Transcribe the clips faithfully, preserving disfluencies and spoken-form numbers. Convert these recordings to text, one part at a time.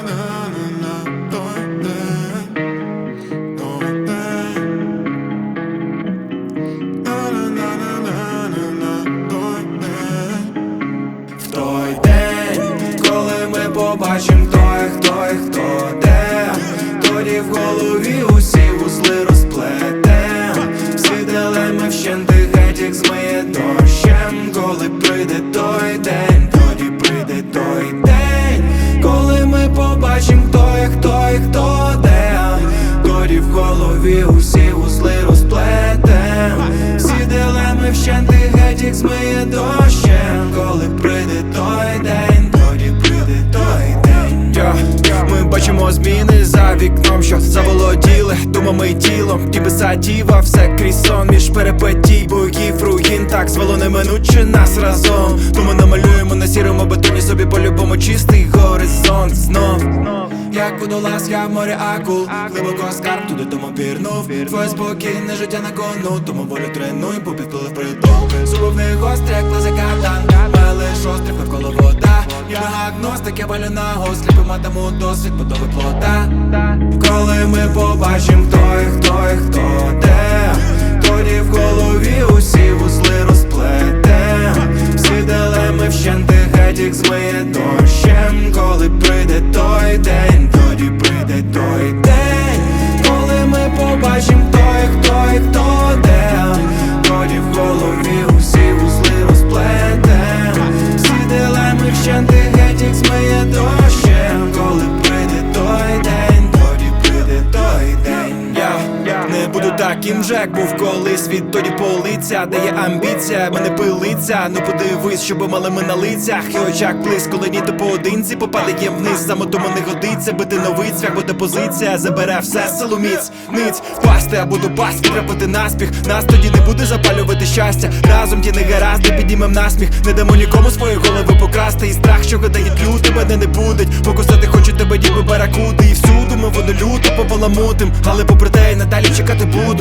В той день, коли ми побачим той, хто і хто де, тоді в голові усі вузли розплетем, всі дилеми вщенти геть їх змиє дощем. Коли прийде той день, тоді прийде той день, коли ми побачим хто і хто і хто де, тоді в голові усі вузли розплетем, всі дилеми вщенти геть їх змиє дощем. Коли прийде той день, тоді прийде той день. yeah. Ми бачимо зміни за вікном, що заволоділи думами й тілом. Нібеса діва, все крізь сон, між перепетій, боїв, руїн. Так звело неминуче нас разом. Тому намалюємо на сірому бетоні собі по-любому чистий горизонт знов. Як водолаз я в морі акул, глибоко скарб туди тому пірнув. Твоє спокійне життя на кону, тому волю тренуй, бо підплили впритул. Зуби в них гострі, як леза катан, має лиш острів навколо вода. Ніби агностик, я валю на гос, сліпи матиму досвід будови плота. Коли ми побачим хто і хто і хто де, тоді в голові усі вузли розплетем, всі дилеми вщенти геть їх змиє дощем. Коли прийде той день, тоді прийде той день, коли ми побачим хто і хто і хто де, тоді в голові усі вузли розплетем, всі дилеми вщенти геть їх змиє дощем. Коли прийде той день, тоді прийде той день. Я не буду таким же, як був колись. Відтоді полиця, де є амбіція, мене пилиться. Ну подивись, щоб мали ми на лицях і очах плис, коли ніби поодинці попадаєм вниз. Самотому не годиться бити новий цвях, бо депозиція забере все село міць. Ниць впасти, а буду паски, трапити наспіх. Нас тоді не буде запалювати щастя. Разом ті негаразди підіймем насміх. Не дамо нікому свої голови покрасти. І страх, що гадають люди, мене не будуть. Покусати хочу тебе, ніби баракуди. І всюду ми воду люто побаламутим, але попри те й надалі чекати буду.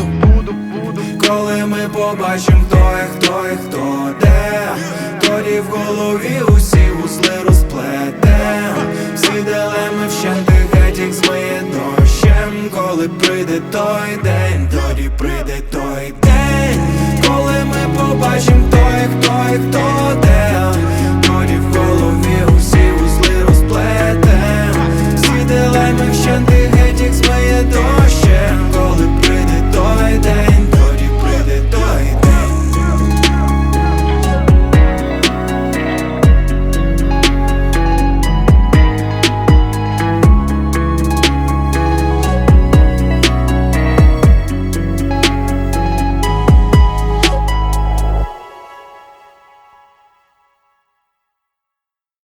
Коли ми побачим хто і хто і хто де, тоді в голові усі вузли розплетем, всі дилеми вщенти геть їх змиє дощем. Коли прийде той день, тоді прийде той день, коли ми побачим хто і хто і хто